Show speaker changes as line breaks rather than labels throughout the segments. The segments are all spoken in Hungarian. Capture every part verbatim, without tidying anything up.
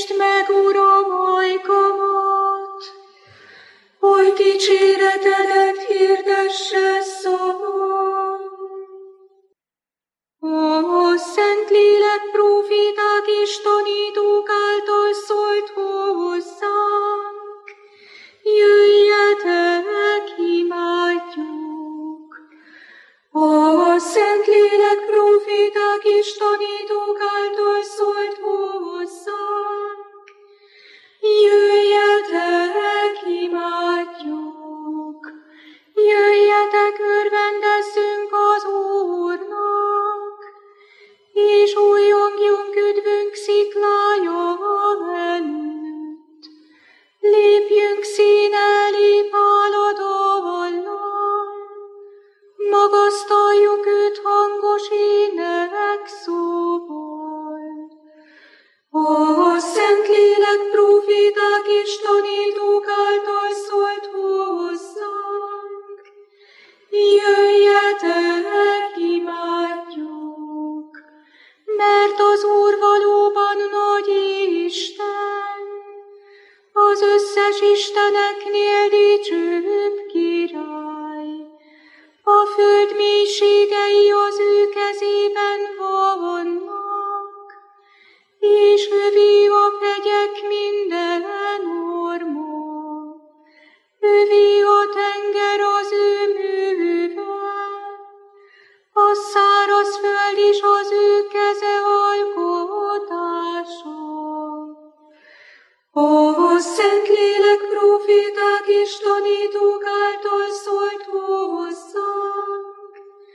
Segítsd meg, Uram, ajkamat, hogy dicséretedet hirdesse szavam. A Szentlélek próféták és tanítók által szólt hozzánk, jöjjetek, imádjuk. A Szentlélek próféták és tanítók által szólt hozzánk, jöjjetek, imádjuk. Jöjjetek, örvendezzünk az Úrnak, és újjongjunk üdvünk sziklája előtt. Lépjünk színe elé páladallal, magasztaljuk őt hangos ének szóval. A Szentlélek próféták és tanítók által szólt hozzánk, jöjjetek, imádjuk, mert az Úr valóban nagy Isten, az összes isteneknél dicsőbb király. A föld mélységei az ő kezében vannak, és övé a hegyek minden orma. Övé a tenger az ő műve, a száraz föld is az ő keze alkotása. A Szentlélek próféták és tanítók által szólt hozzánk,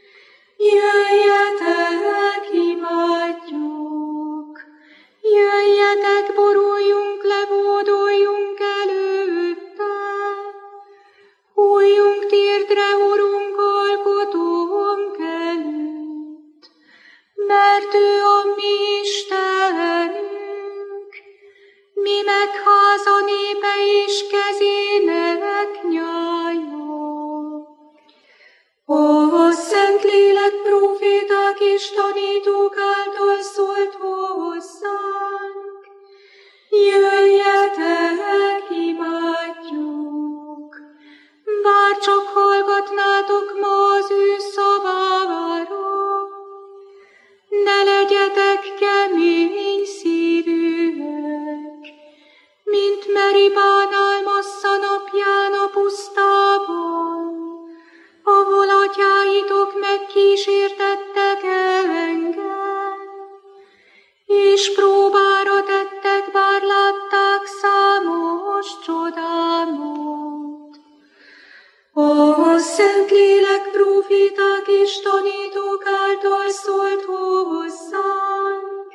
jöjjetek, imádjuk. Jöjjetek, boruljunk le, bódoljunk előtte. Hújjunk térdre, Urunk, alkotónk előtt, mert ő a mi Istenünk, mi meg háza népe és kezének nyája. A Szentlélek próféták és tanítók által szólt hozzánk, jöjjetek, imádjuk. Bár csak hallgatnátok ma az ő szavára, ne legyetek kemény szívűek, mint Meribánál Massza napján a pusztában, ahol atyáitok megkísértettek engem, és próbára tettek, bár látták számos csodámat. A Szentlélek próféták és tanítók által szólt hozzánk,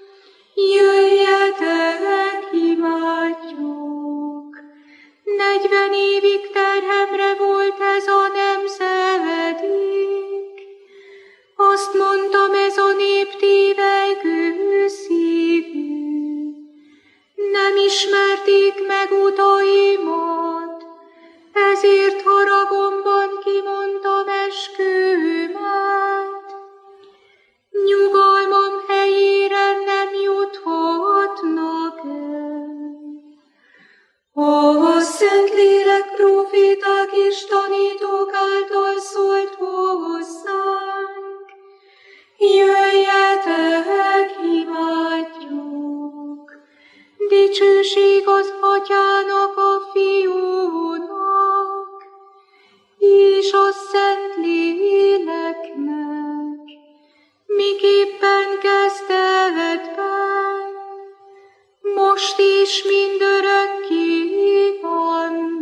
jöjjetek, imádjuk. Negyven évig terhemre volt ez a nemzedék, azt mondtam, ez a nép tévelygő szívű. Nem ismerték meg utaimat, ezért haragomban kimondtam eskümet. Nyugalmam helyére nem juthatnak el. A Szentlélek próféták és tanítók által szólt hozzánk, jöjjetek, imádjuk. Dicsőség az Atyának, a Fiúnak, és a Szentléleknek, miképpen kezdetben, most is mindörökké van.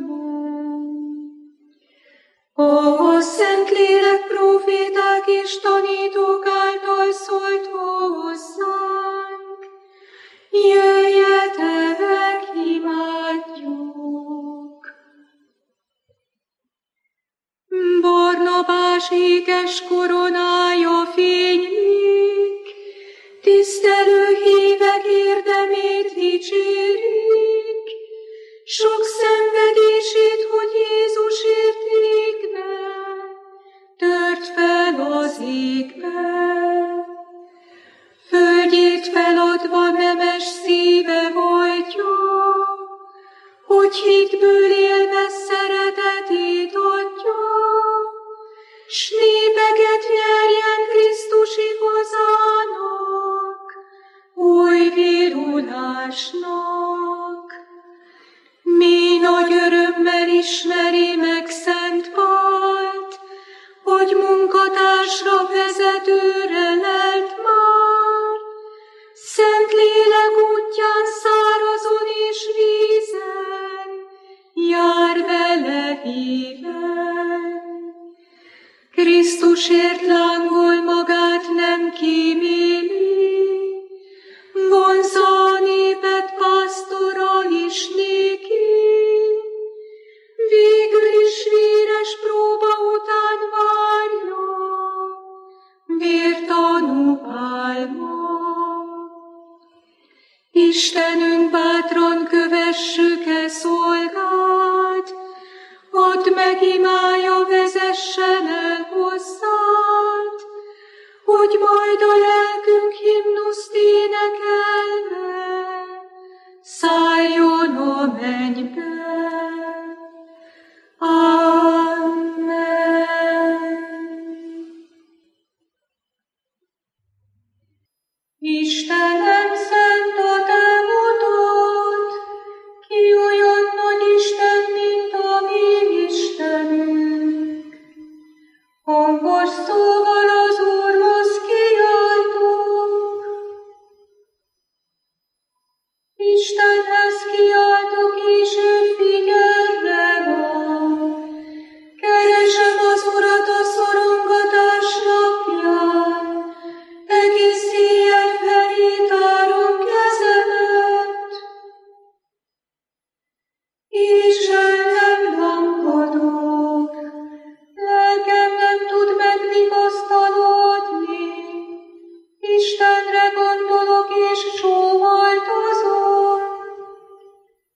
A Szentlélek próféták és tanítók által szólt hozzánk, jöjjetek, imádjuk. Barnabás ékes koronája fénylik, tisztelő hívek érdemét dicsérik, sok szenvedését, hogy Jézusért égve, tört fel az égbe. Földjét feladva nemes szíve hajt hogy hitből élve szeretetét adja, s népeket nyerjen Krisztus igazának, új virulásnak. Mi nagy örömmel ismeri meg Szent Pált, hogy munkatársra vezetőre lelt már, Szentlélek útján szárazon és vízen, jár vele híven. Krisztusért lángol, magát nem kíméli, vonzza a népet pásztora is néki. Végül is véres próba után várja, vértanú pálma. Istenünk, bátran kövessük-e szolgád, add meg imája, vezessen el hozzád, hogy majd a lelkünk himnuszt énekelve szálljon a mennybe. Amen. Istenem, szent a te utad, ki olyan nagy Isten, mint a mi Istenünk. Hangos szóval az Úrhoz kiáltok. Istenhez kiáltok, és ő figyelme van. Keresem az Urat a szorongatás napján, egész éjjel felé tárom kezemet, és el nem lankadok, lelkem nem tud megvigasztalodni. Istenre gondolok és sóhajtozom.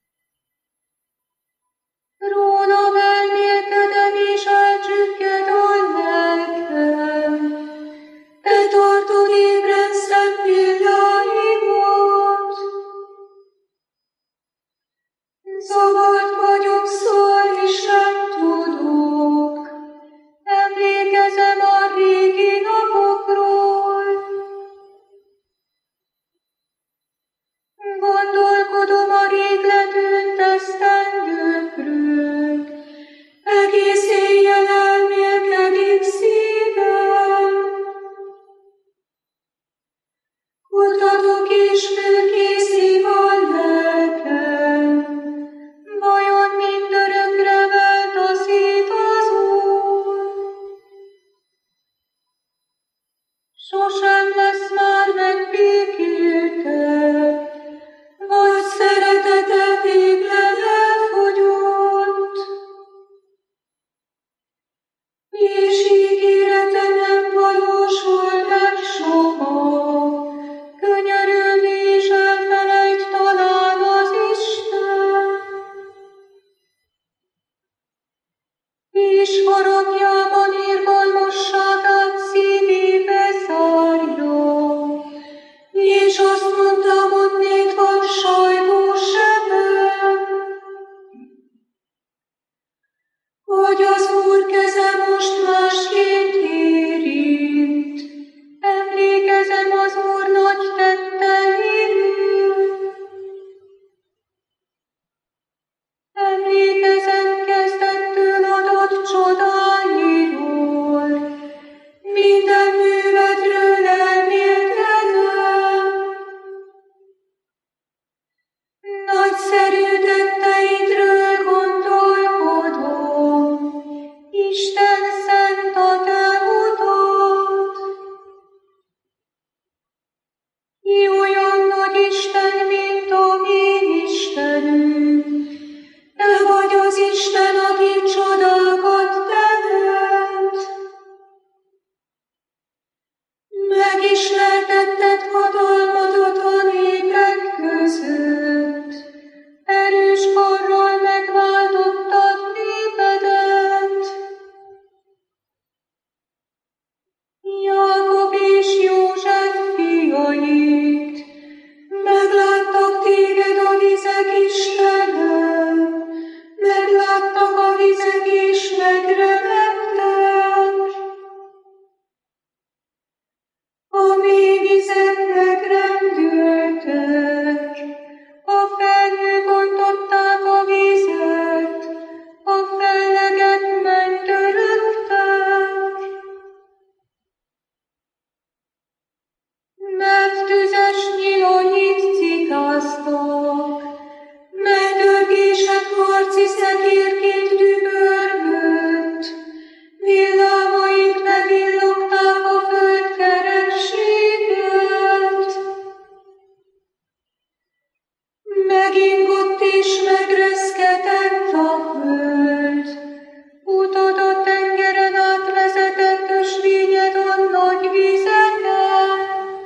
megingott és megreszketett a föld. Utad a tengeren átvezetett, ösvényed a nagy vizeken.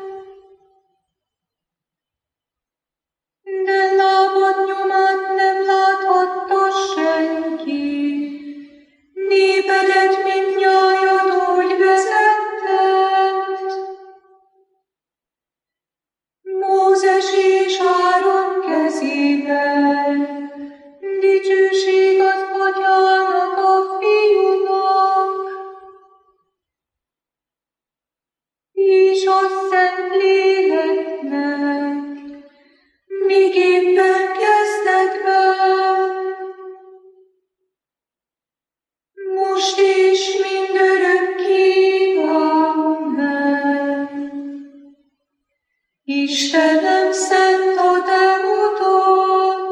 De lábad nyomát nem láthatta senki. Népedet, mint nyájad, úgy vezetted. Mózes és Áron kezében, dicsőség az Atyának, a Fiúnak, és a Szentléleknek, miképpen kezdetben, most és mindörökké. Amen. Istenem, szent a te utad,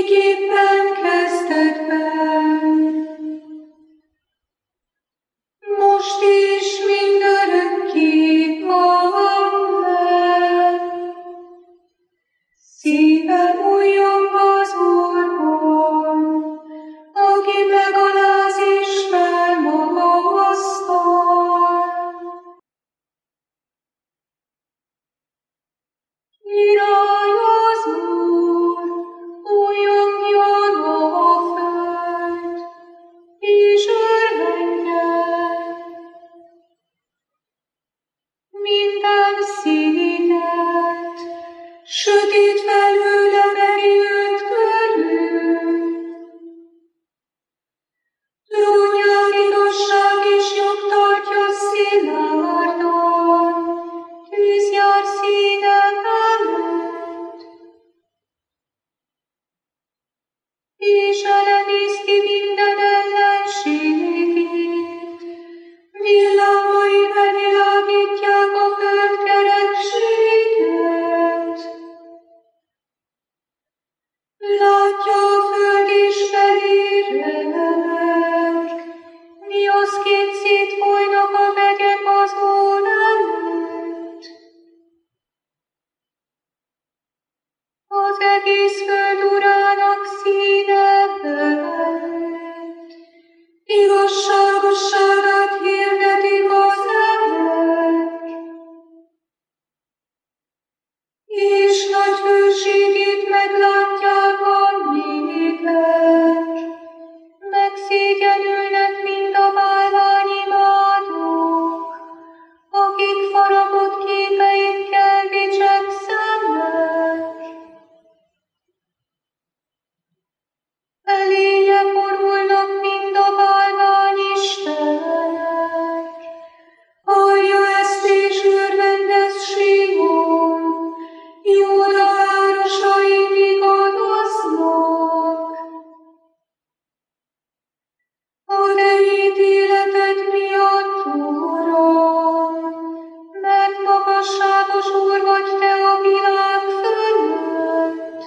miképpen kezdetben, most is mindörökké. Amen. Szívem újjong az Úrban, aki megaláz és felmagasztal. Király az Úr, újjongjon a föld, és örvendjen. Minden színet, sötét felhőle veri őt körül. Trónján igazság és jog tartja szilárdan, tűz jár színe felett, és elemészti minden ellenségét. Villámai bevilágítják a földkerekséget. Látja a föld és felér remek, mi azként szétfolynak a vegyek az Úr előtt. Az egész föld urának színe felett, igazságosságát hirdetik az emberek, és nagy hőségét meglátják a népek. Megszégyenülnek mind a bálványimádók, akik faragott képeikkel dicsekszenek. Eléje borulnak mind a bálványistenek. Hallja ezt és örvendez Sion, Júda városai vigadoznak. A te ítéleted miatt, Uram, mert magasságos Úr vagy te a világ fölött.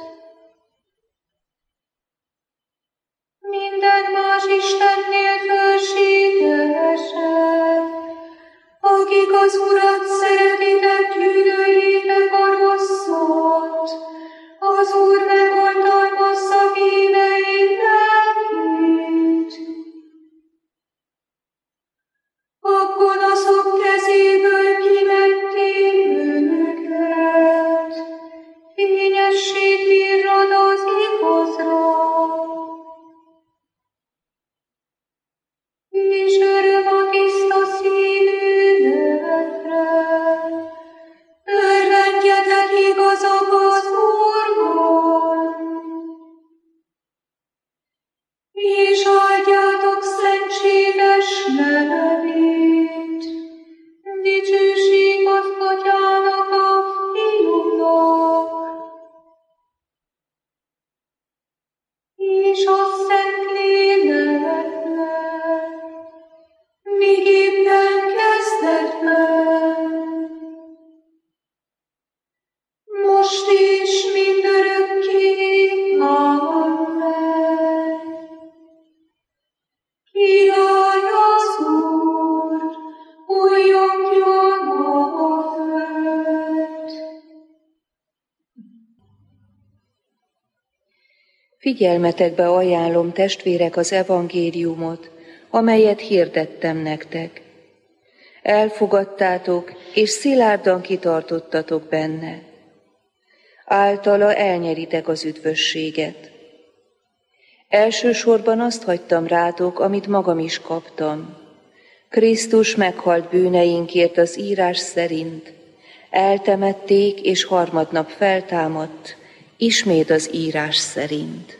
Minden más istennél fölségesebb, akik az Urat szeretitek, gyűlöljétek a rosszat. Az Úr megoltalmazza bűneid lelkét. A gonoszok kezéből kivettél őket, fényesség virrad az igazra. És öröm a tiszta szívűekre. Örvendjetek igazak az Úrban, és áldjátok szentséges nevét. Dicsőség az Atyának, a Fiúnak, és a Szentléleknek, miképpen kezdetben, most is mindörökké. Amen. Király az Úr, újjongjon a föld.
Figyelmetekbe ajánlom, testvérek, az evangéliumot, amelyet hirdettem nektek. Elfogadtátok, és szilárdan kitartottatok benne. Általa elnyeritek az üdvösséget. Elsősorban azt hagytam rátok, amit magam is kaptam. Krisztus meghalt bűneinkért az írás szerint. Eltemették, és harmadnap feltámadt, ismét az írás szerint.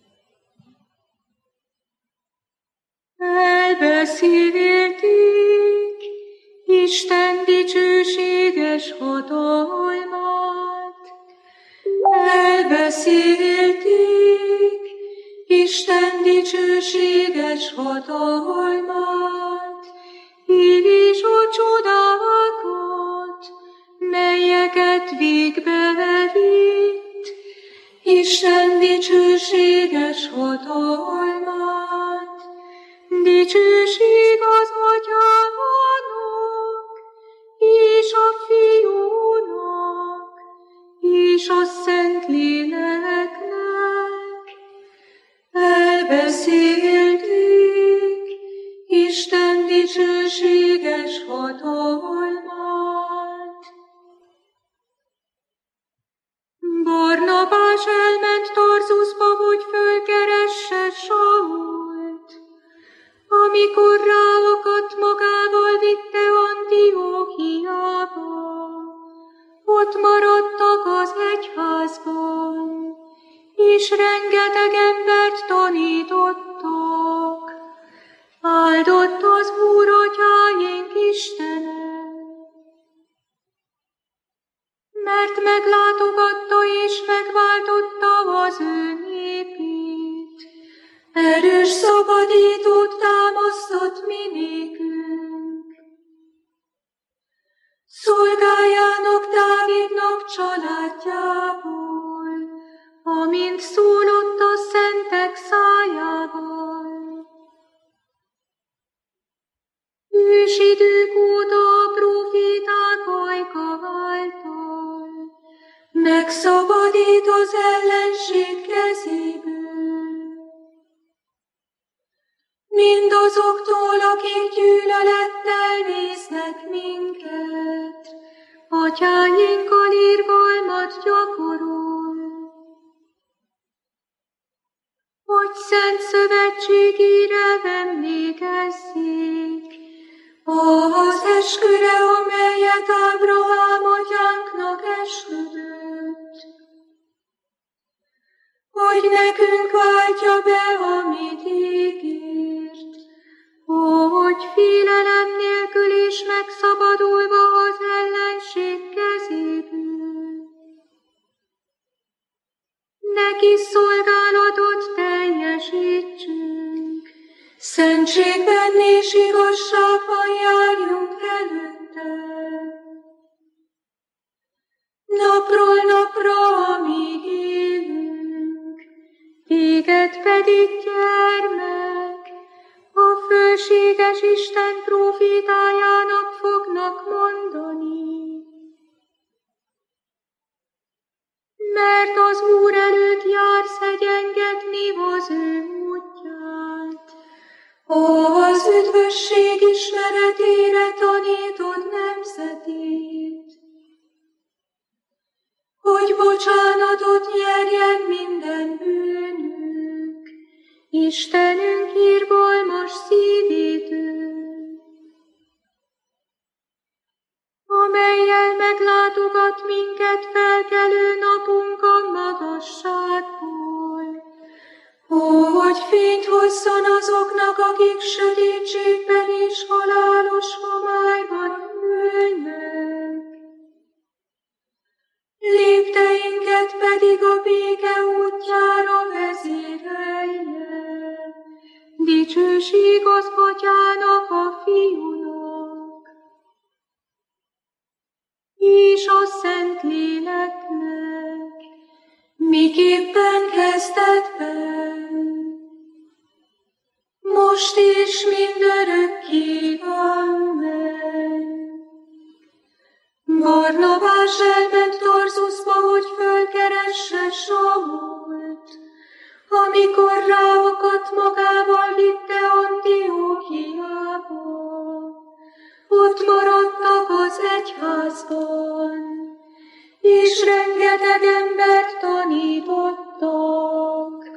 Elbeszélték Isten dicsőséges hatalmát. Elbeszélték Isten dicsőséges hatalmát, és a csodákat, melyeket végbe vitt, Isten dicsőséges hatalmát, dicsőség az Atyának, és a Fiúnak, és a Szentléleknek. Elbeszélték Isten dicsőséges hatalmát. Barnabás elment Tarzuszba, hogy fölkeresse Sault. Amikor ráakadt, magával vitte Antióchiába. Ott maradtak az egyházban, és rengeteg embert tanítottak. Áldott az Úr Atyáink Istene, mert meglátogatta és megváltotta az ő népét. Erős szabadítót támasztott mi nékünk. Szolgájának Dávidnak családjából, amint szólott a szentek szájával. Ősidők óta a próféták ajka által megszabadít az ellenség kezéből. Mindazoktól, akik gyűlölettel néznek minket, atyáinkkal irgalmat gyakorol. Hogy szent szövetségére emlékezzék, az esküre, amelyet Ábrahám atyánknak esküdött, hogy nekünk váltja be, amit ígért, hogy félelem nélkül is megszabadulva az ellenség kezéből. Neki szolgálatot teljesítsünk, szentségben és igazságban járjunk előtte. Napról napra, amíg élünk, téged pedig, gyermek, a fölséges Isten prófétájának fognak mondani. Mert az Úr előtt jársz egyengetni az ő útját, az üdvösség ismeretére tanítod nemzetét, hogy bocsánatot nyerjen minden bűnünk, Istenünk irgalmas szívétől, amellyel meglátogat minket felkelő napunk a magasságból, hogy fényt hozzon azoknak, akik sötétségben és halálos homályban ülnek. Lépteinket pedig a béke útjára vezérelje. Dicsőség az Atyának, a Fiúnak és a Szentléleknek, miképpen kezdetben, most és mindörökké. Amen. Barnabás elment Tarzuszba, hogy fölkeresse Sault. Amikor ráakadt, magával vitte Antióchiába. Ott maradtak az egyházban, és rengeteg embert tanítottak.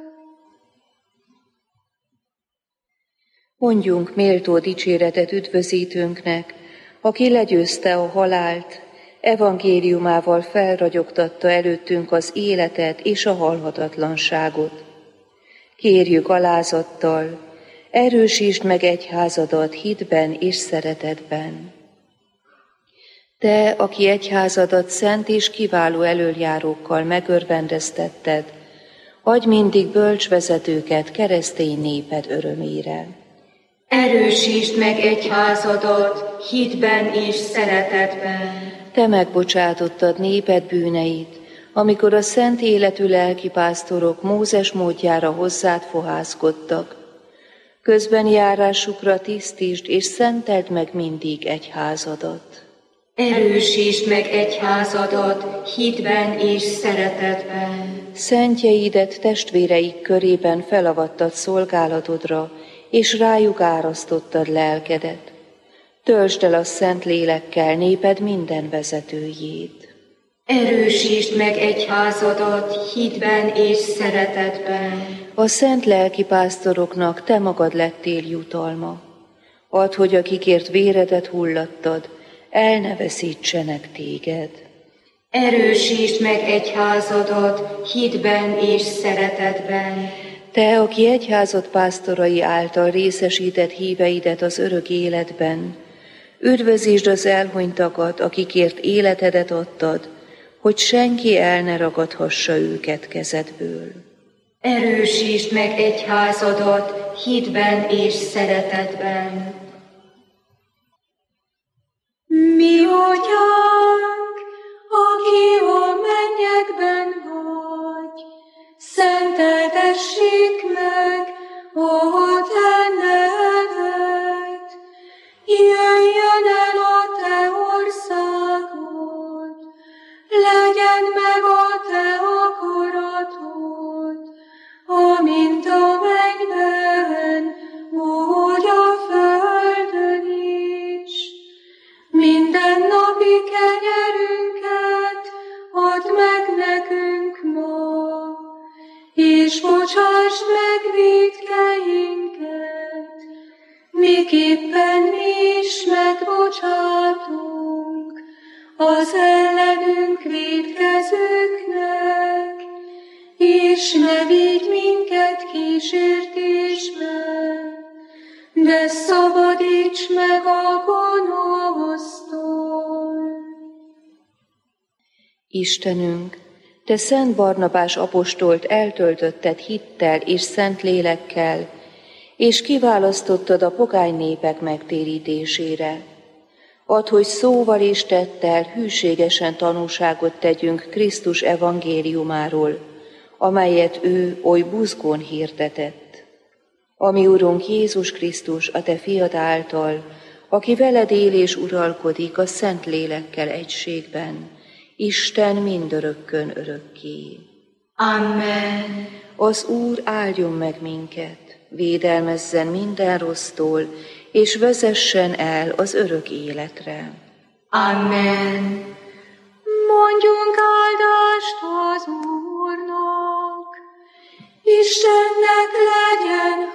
Mondjunk méltó dicséretet üdvözítőnknek, aki legyőzte a halált, evangéliumával felragyogtatta előttünk az életet és a halhatatlanságot. Kérjük alázattal, erősítsd meg egyházadat hitben és szeretetben. Te, aki egyházadat szent és kiváló elöljárókkal megörvendeztetted, adj mindig bölcsvezetőket keresztény néped örömére.
Erősítsd meg egyházadat hitben és szeretetben.
Te megbocsátottad néped bűneit, amikor a szent életű lelkipásztorok Mózes módjára hozzád fohászkodtak. Közben járásukra tisztítsd és szenteld meg mindig egyházadat.
Erősítsd meg egyházadat hitben és szeretetben.
Szentjeidet testvéreik körében felavattad szolgálatodra, és rájuk árasztottad lelkedet. Töltsd el a szent lélekkel néped minden vezetőjét.
Erősítsd meg egyházadat hitben és szeretetben.
A szent lelkipásztoroknak te magad lettél jutalma. Add, hogy akikért véredet hullattad, el ne veszítsenek téged.
Erősítsd meg egyházadat hitben és szeretetben.
Te, aki egyházad pásztorai által részesített híveidet az örök életben, üdvözítsd az elhunytakat, akikért életedet adtad, hogy senki el ne ragadhassa őket kezedből.
Erősítsd meg egyházadat hitben és szeretetben. Mi Atyánk, aki a mennyekben vagy, szenteltessék meg a te neved. Jöjjön el a te országod, legyen meg a te akaratod, amint a mennyben, úgy a földön is. Minden napi kenyerünket add meg nekünk ma, és bocsásd meg vétkeinket, miképpen mi is megbocsátunk az ellenünk vétkezőknek, és ne vigy minket kísértésbe, de szabadíts meg a gonosztól.
Istenünk, te Szent Barnabás apostolt eltöltötted hittel és szent lélekkel, és kiválasztottad a pogány népek megtérítésére. Add, hogy szóval és tettel hűségesen tanúságot tegyünk Krisztus evangéliumáról, amelyet ő oly buzgón hirdetett. Ami Urunk Jézus Krisztus, a te fiad által, aki veled él és uralkodik a szent lélekkel egységben, Isten mindörökkön örökké.
Amen.
Az Úr áldjon meg minket, védelmezzen minden rossztól, és vezessen el az örök életre.
Amen. Mondjunk áldást az Úrnak. Istennek legyen